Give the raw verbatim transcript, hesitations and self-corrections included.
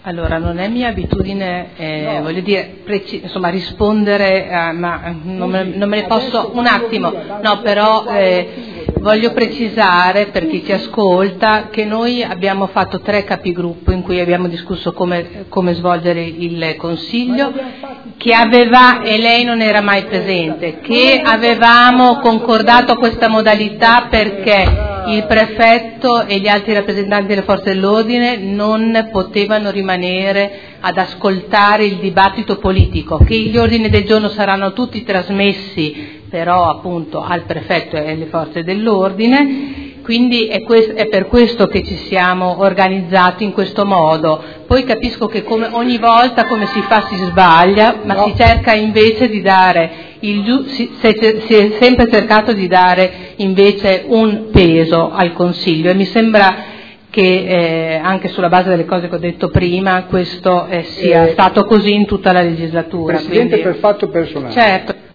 Allora, non è mia abitudine, eh, no. voglio dire, preci- insomma, rispondere, eh, ma non me, non me ne posso, un attimo, no, però eh, voglio precisare per chi ci ascolta che noi abbiamo fatto tre capigruppo in cui abbiamo discusso come, come svolgere il Consiglio, che aveva, e lei non era mai presente, che avevamo concordato questa modalità perché il prefetto e gli altri rappresentanti delle forze dell'ordine non potevano rimanere ad ascoltare il dibattito politico, che gli ordini del giorno saranno tutti trasmessi però appunto al prefetto e alle forze dell'ordine, quindi è, questo, è per questo che ci siamo organizzati in questo modo. Poi capisco che come ogni volta come si fa si sbaglia, ma no. si cerca invece di dare il giu- si, si, si è sempre cercato di dare invece un peso al Consiglio e mi sembra che eh, anche sulla base delle cose che ho detto prima questo eh, sia eh, stato così in tutta la legislatura. Presidente, quindi... per fatto personale. Certo.